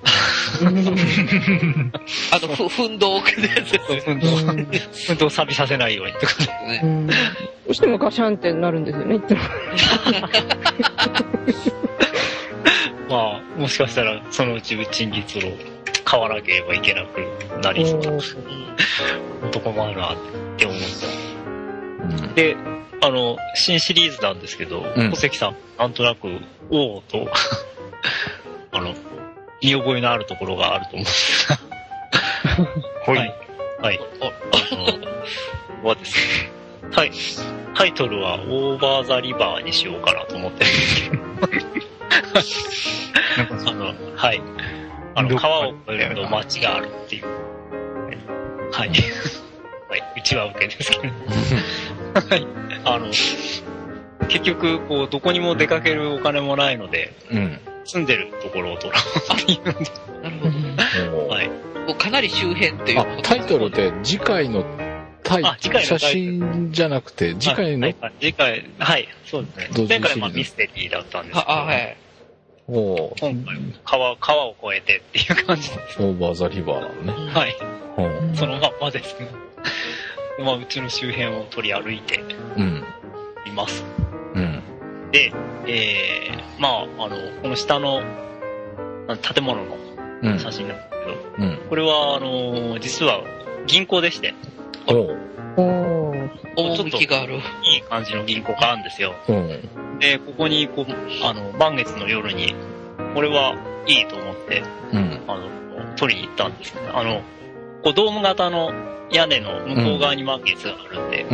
奮闘を受けるやつです。 奮闘を錆びさせないようにってことですね。 どうしてもガシャンってなるんですよね、いつも。 まあ、もしかしたら、そのうち陳列を買わなければいけなくなりそうな男もあるなって思った。で、新シリーズなんですけど、小関さん、なんとなく、おーと、見覚えのあるところがあると思うんですが。 はい。 はい。はですね、タイトルは、オーバーザリバーにしようかなと思ってるんですけど。はい。川を越えると街があるっていう。はい。はい。うちは受けですけど。はい。結局、こう、どこにも出かけるお金もないので、住んでるところを撮ろうっていうので。 なるほど。はい。もうかなり周辺っていう。 タイトルって次回の写真じゃなくて、次回の次回、はい、そうですね。前回はミステリーだったんですけど。はい。今回、川を越えてっていう感じです。 オーバーザリバーなのね。 はい。そのまんまですけど。まあ、うちの周辺を取り歩いています。で、まあ、この下の建物の写真なんですけど、これは、実は銀行でして、ちょっといい感じの銀行があるんですよ。で、ここに、満月の夜に、これはいいと思って、取りに行ったんですけど、ドーム型の屋根の向こう側に満月があるんで、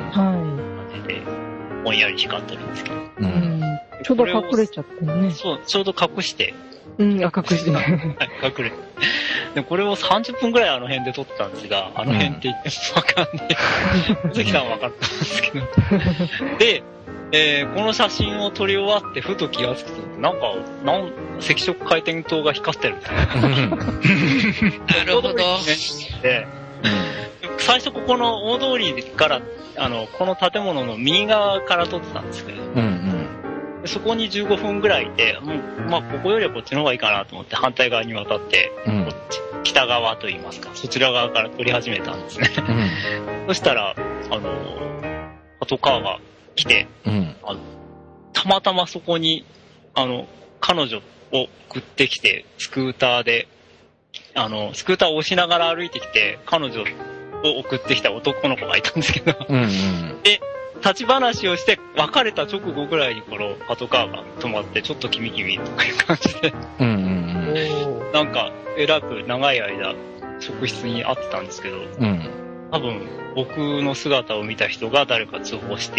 ぼんやり光ってるんですけど。 ちょうど隠れちゃってね。 そう、ちょうど隠して。 隠してね。 はい、隠れて。で、これを30分くらいあの辺で撮ったんですが、あの辺って言ってもわかんねえ。小関さんは分かったんですけど。で、この写真を撮り終わってふと気がつくと、なんか、赤色回転灯が光ってるみたいな。 なるほど。 で、最初ここの大通りから、この建物の右側から撮ってたんですけど、そこに15分ぐらいで、まあ、ここよりはこっちの方がいいかなと思って反対側に渡って、北側といいますか、そちら側から撮り始めたんですね。そしたら、パトカーが来て、たまたまそこに、彼女を送ってきて、スクーターで、スクーターを押しながら歩いてきて、彼女を送ってきた男の子がいたんですけど、で、立ち話をして別れた直後ぐらいにこのパトカーが止まってちょっとキミキミとかいう感じで、なんかえらく長い間職質に会ってたんですけど、多分僕の姿を見た人が誰か通報して、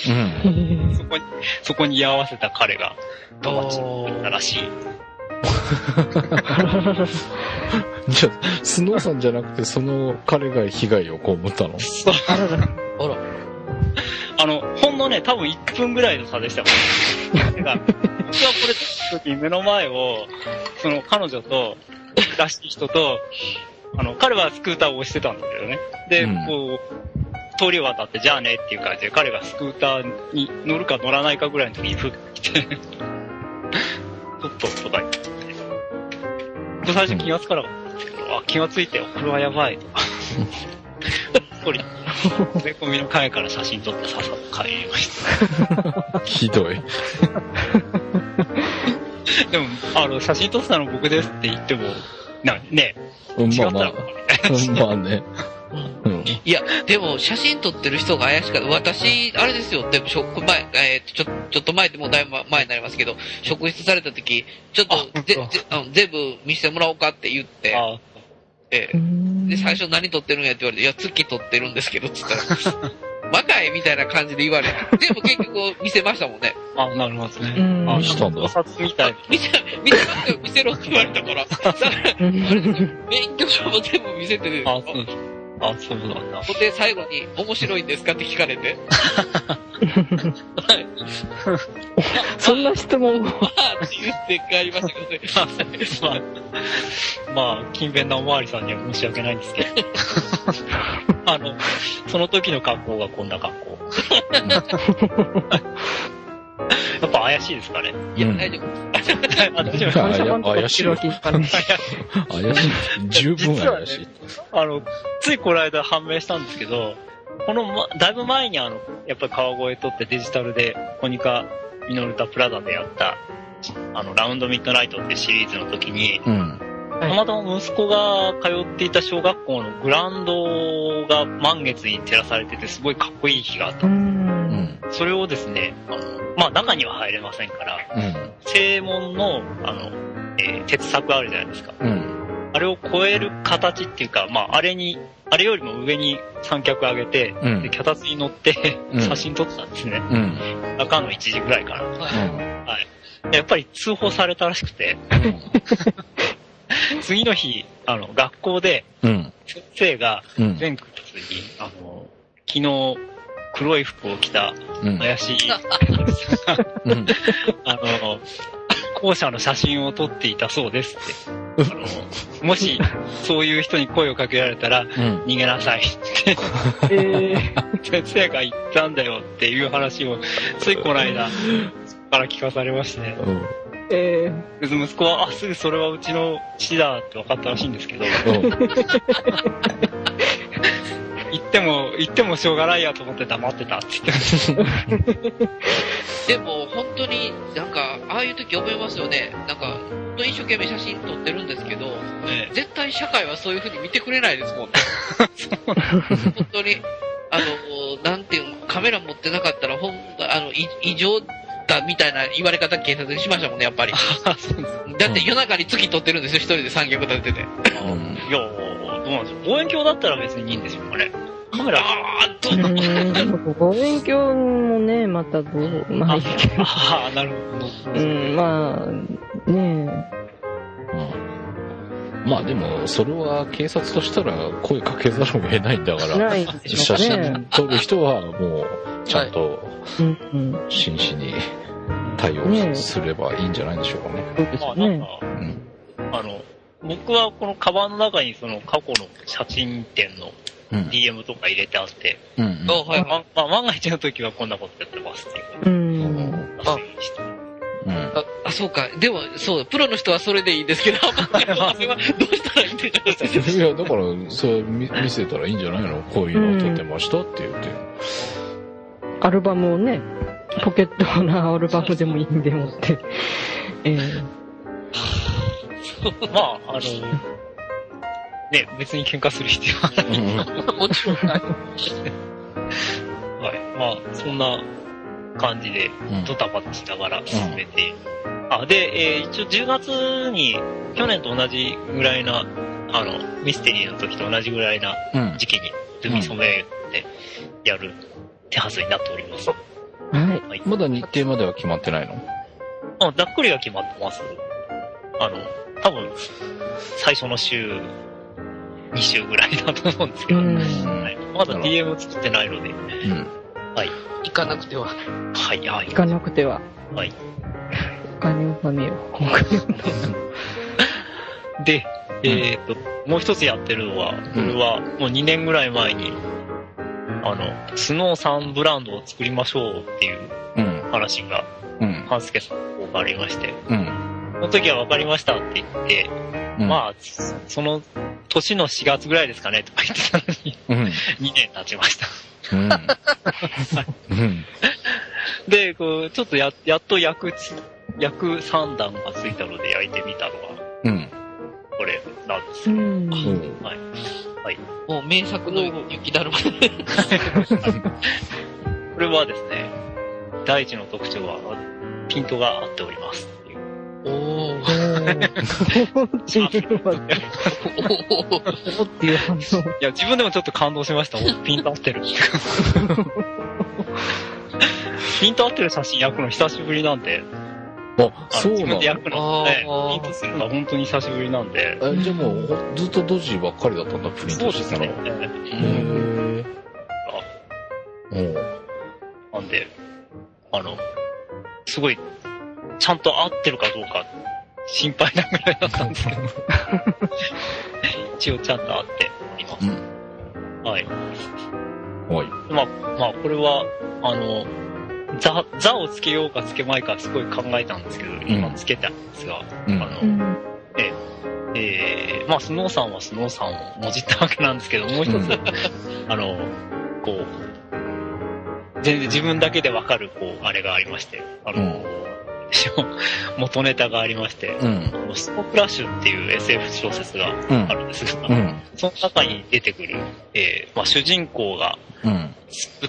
そこに居合わせた彼がドバチに行ったらしい。 じゃあ、スノーさんじゃなくてその彼が被害を被ったの？ あら。 ほんのね、多分1分ぐらいの差でしたもん。僕はこれ撮った時目の前を、その彼女と、らしい人と、彼はスクーターを押してたんだけどね。で、こう、通りを渡って、じゃあねっていう感じで、彼がスクーターに乗るか乗らないかぐらいの時に降ってきて、ちょっととか言って、最初気がつかなかったんですけど、気がついて、これはやばいとか。一人、植え込みの影から写真撮ってさっさと帰りました。 ひどい。 でも、写真撮ってたの僕ですって言っても、ね、違ったら、 まあね。 いや、でも写真撮ってる人が怪しかった。私、あれですよ、でも前、ちょっと前でもうだいぶ前になりますけど、職質された時、ちょっと全部見せてもらおうかって言って、で、最初何撮ってるんやって言われて、いや、月撮ってるんですけど、つったら、バカいみたいな感じで言われて、でも結局見せましたもんね。 あ、なるほどね。見したんだ。 お札みたい。 見せますよ、見せろって言われたから、免許証も全部見せてる。 あ、そうなんだ。 で、最後に、面白いんですかって聞かれて。 そんな質問を。 って言って帰りましたけどね。 まあ、勤勉なおまわりさんには申し訳ないんですけど。その時の格好がこんな格好。やっぱ怪しいですかね。 いや、大丈夫。 大丈夫。 怪しい。怪しい。十分怪しい。 ついこの間判明したんですけど、だいぶ前にやっぱり川越撮ってデジタルで、コニカミノルタプラザでやった、ラウンドミッドナイトってシリーズの時に、たまたま息子が通っていた小学校のグラウンドが満月に照らされてて、すごいかっこいい日があった。それをですね、まあ中には入れませんから、正門の、鉄柵あるじゃないですか。あれを超える形っていうか、まああれよりも上に三脚上げて、で脚立に乗って写真撮ってたんですね。中の1時ぐらいから。はい。やっぱり通報されたらしくて、次の日、学校で、先生が全クラスに、昨日、黒い服を着た怪しい、校舎の写真を撮っていたそうですって。もし、そういう人に声をかけられたら、逃げなさいって先生が言ったんだよっていう話を、ついこの間、から聞かされましてね。息子は、すぐそれはうちの父だって分かったらしいんですけど、言ってもしょうがないやと思って黙ってたって言ってでも本当になんかああいう時思いますよね。なんか本当に一生懸命写真撮ってるんですけど、絶対社会はそういう風に見てくれないですもんね。本当になんていうの、カメラ持ってなかったら異常だみたいな言われ方警察にしましたもんね、やっぱり。だって夜中に月撮ってるんですよ、一人で三脚立ててて。 いや、どうなんでしょう。望遠鏡だったら別にいいんでしょうかね。カメラ望遠鏡もね、またまあいいけど。 なるほど。 まあ、ねまあでも、それは警察としたら声かけざるを得ないんだから、写真撮る人はもう、ちゃんと、真摯に対応すればいいんじゃないでしょうかね。 そうですね。 僕はこのカバンの中にその過去の写真展の DM とか入れてあって、万が一の時はこんなことやってますっていう。 そうか。でも、そう、プロの人はそれでいいんですけど、どうしたらいいんでしょう。 いや、だから、そう見せたらいいんじゃないの？こういうのを撮ってましたって言って。 アルバムをね、ポケットのアルバムでもいいんで持って。 まあ、ね、別に喧嘩する必要はない。 もちろんない。 はい。まあ、そんな感じで、ドタバタしながら進めている。で、一応10月に、去年と同じぐらいな、ミステリーの時と同じぐらいな時期に、ルミ染めでやる手はずになっております。 はい。 まだ日程までは決まってないの？ ざっくりは決まってます。多分、最初の週、2週ぐらいだと思うんですけど、まだ DM 作ってないので、はい。 行かなくては。 はい、はい。 行かなくては。 はい。 お金を貯めよう。で、もう一つやってるのは、これはもう2年ぐらい前に、スノーさんブランドを作りましょうっていう話が、半助さんの方からありまして、その時は分かりましたって言って、まあ、その年の4月ぐらいですかねとか言ってたのに、2年経ちました。で、こう、ちょっとやっと約3段がついたので焼いてみたのは、これなんですよ。はい。 はい。 もう名作の雪だるま。これはですね、第一の特徴は、ピントが合っておりますっていう。 おー。 っていう反応。 いや、自分でもちょっと感動しました。ピント合ってる。ピント合ってる写真焼くの久しぶりなんで。 そうなの？ 自分で焼くのね、ピントするのは本当に久しぶりなんで。 じゃあもう、ずっとドジばっかりだったんだ、プリントしてたの。 そうですね。なんで、すごい、ちゃんと合ってるかどうか、心配なぐらいだったんですけど。一応ちゃんと合っています。はい。 はい。 まあ、これは、座をつけようかつけまいかすごい考えたんですけど、今つけたんですが、まあ、スノーさんはスノーさんをもじったわけなんですけど、もう一つ、こう、全然自分だけでわかる、こう、あれがありまして、元ネタがありまして、スノークラッシュっていう SF 小説があるんですが、その中に出てくる、まあ、主人公が作った、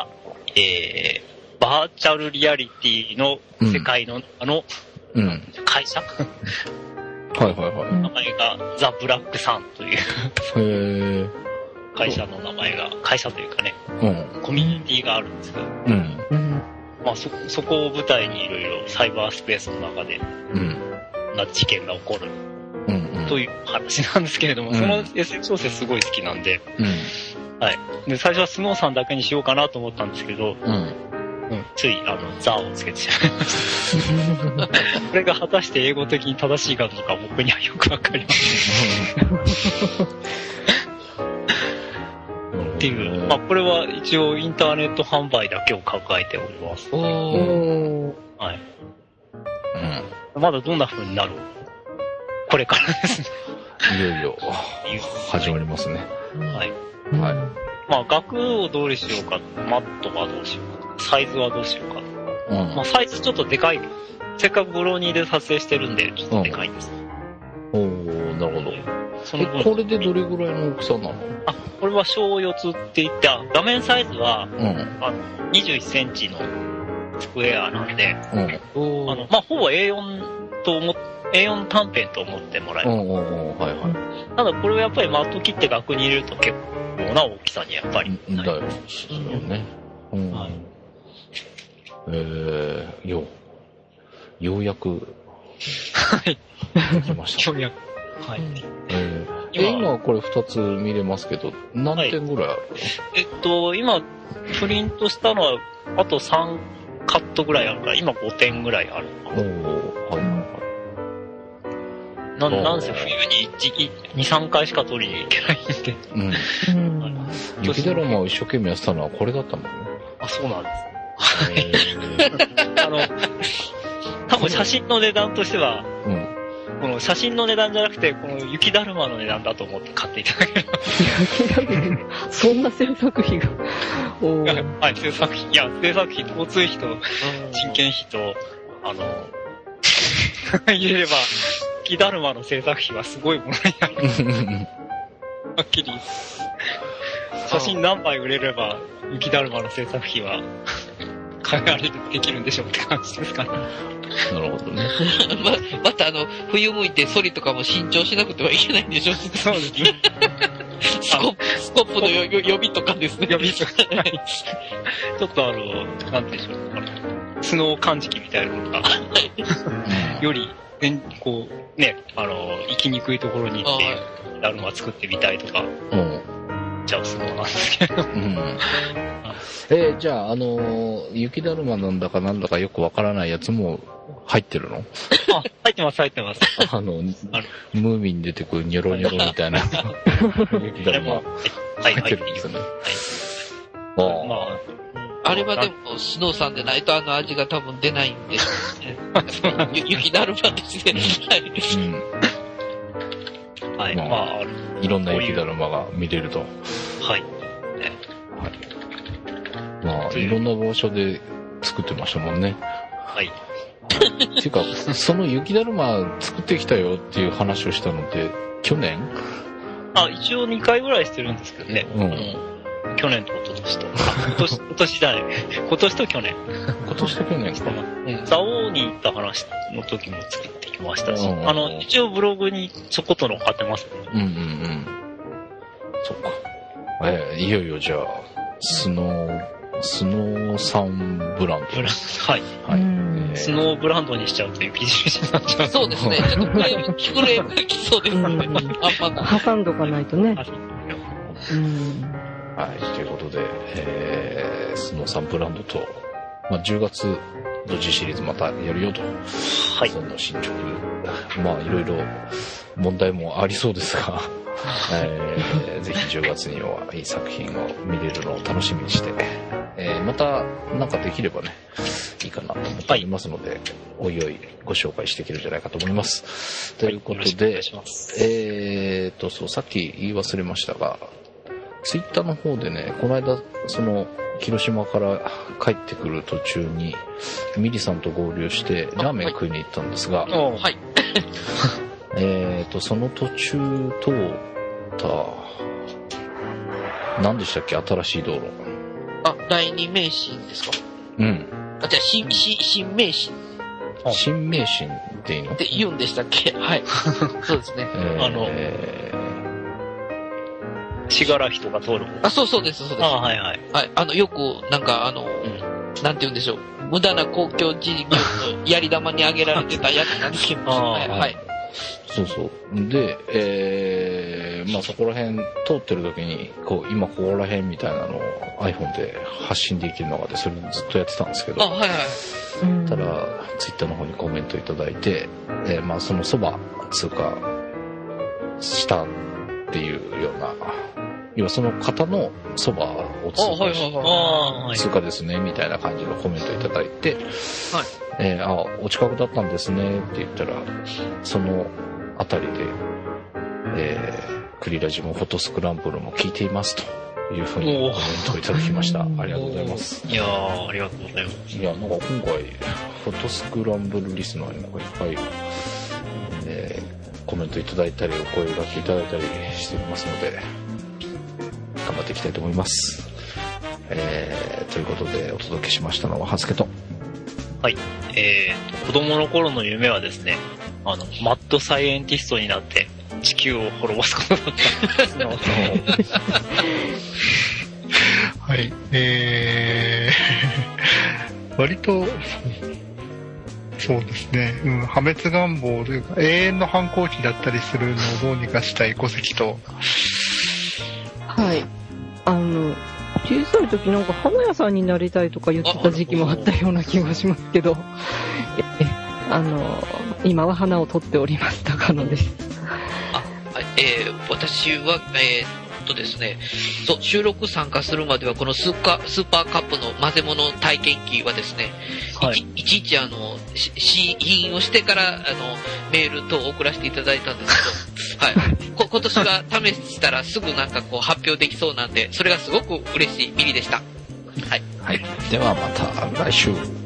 バーチャルリアリティの世界の、会社名前がザ・ブラックサンという会社の名前が、会社というかね、コミュニティがあるんですけど、まあ、そこを舞台にいろいろサイバースペースの中で、な事件が起こる、という話なんですけれども、その SF 小説すごい好きなんで、はい。で、最初はスノーさんだけにしようかなと思ったんですけど、つい、ザをつけてしまいました。これが果たして英語的に正しいかどうか僕にはよくわかりません。っていう、まあ、これは一応インターネット販売だけを抱えております。はい。まだどんな風になる？これからですね。 いよいよ、始まりますね。 はい。はい。まあ、額をどうにしようか、マットはどうしようか、サイズはどうしようか。まあ、サイズちょっとでかい。せっかくブローニーで撮影してるんで、ちょっとでかいんです。 なるほど。これでどれぐらいの大きさなの？ これは小4つって言って、画面サイズは、21センチのスクエアなんで、まあ、ほぼ A4 短編と思ってもらえます。ただこれはやっぱりマット切って額に入れると結構な大きさにやっぱりなります。 だよね。ようやく、 はい。 来ました。 ようやく。はい。 今これ2つ見れますけど、何点ぐらいあるの？今、プリントしたのは、あと3カットぐらいあるから、今5点ぐらいある。なんせ冬に2、3回しか撮りに行けないんで。 雪だるまを一生懸命やってたのはこれだったもんね。 そうなんです。多分写真の値段としては、この写真の値段じゃなくて、この雪だるまの値段だと思って買っていただければ。 そんな制作費が。 はい、制作費、交通費と、人件費と、入れれば、雪だるまの制作費はすごいものになります。はっきり。写真何枚売れれば、雪だるまの制作費は、できるんでしょうって感じですかね。 なるほどね。 また冬向いてソリとかも新調しなくてはいけないんでしょう。 そうですね。 スコップの予備とかですね。 予備とか。ちょっとなんていうんでしょう。スノー感じ機みたいなのが、より、こう、ね、行きにくいところに行って、だるま作ってみたいとか、じゃあスノーなんですけど。 じゃあ、雪だるまなんだかなんだかよくわからないやつも入ってるの？ 入ってます。 ムーミンに出てくるニョロニョロみたいな雪だるま入ってるんですね。 あれはでも、スノーさんでないと味が多分出ないんでしょうね。雪だるまですね。 はい。 いろんな雪だるまが見れると。 はい。 いろんな場所で作ってましたもんね。 はい。 っていうか、その雪だるま作ってきたよっていう話をしたのって、去年一応2回ぐらいしてるんですけどね。去年と一昨年と。今年じゃない。今年と去年。 今年と去年かな。蔵王に行った話の時も作ってきましたし、一応ブログにちょこっと載っかってますね。 そっか。いよいよじゃあ、スノーサンブランド。 はい。スノーブランドにしちゃうと雪印になっちゃう。 そうですね。ちょっとクレームが来そうですね。 挟んどかないとね。 はい、ということで、スノーサンブランドと、10月の G シリーズまたやるよと。 はい。 その進捗。いろいろ問題もありそうですが、ぜひ10月にはいい作品を見れるのを楽しみにして、またなんかできればね、いいかなと思っておりますので、おいおいご紹介していけるんじゃないかと思います。ということで、そう、さっき言い忘れましたが、ツイッターの方でね、この間、広島から帰ってくる途中に、ミリさんと合流して、ラーメン食いに行ったんですが、 はい。 その途中通った、何でしたっけ、新しい道路。 第二名神ですか？ うん。 じゃあ、新名神。 新名神っていいの？ って言うんでしたっけ？はい。そうですね。 しがら人が通る方。 そうです、そうです。 はいはい。 はい。よく、なんて言うんでしょう。無駄な公共事業のやり玉に挙げられてたやつなんですけど。はい。 そうそう。で、そこら辺通ってる時に、今ここら辺みたいなのを iPhone で発信できるのがで、それずっとやってたんですけど。 はいはい。 ただ、Twitter の方にコメントいただいて、そのそば通過したっていうような、要はその方のそばを通過し通過ですね、みたいな感じのコメントいただいて、お近くだったんですねって言ったら、そのあたりで、クリラジもフォトスクランブルも聞いていますというふうにコメントをいただきました。ありがとうございます。 いやー、ありがとうございます。 いや、なんか今回、フォトスクランブルリスナーにもいっぱい、コメントいただいたり、お声掛けいただいたりしていますので、頑張っていきたいと思います。ということでお届けしましたのはハスケと。 はい。子供の頃の夢はですね、マッドサイエンティストになって地球を滅ぼすことだったんです。 はい。割と、そうですね、破滅願望というか、永遠の反抗期だったりするのをどうにかしたい戸籍と、 はい。小さい時なんか花屋さんになりたいとか言ってた時期もあったような気がしますけど、今は花を取っております。高野です。 私は、ですね、そう、収録参加するまではこのスーパーカップの混ぜ物体験機はですね、いちいち試飲をしてからメール等を送らせていただいたんですけど、はい。今年は試したらすぐなんか発表できそうなんで、それがすごく嬉しいミリでした。はい。 はい。ではまた来週。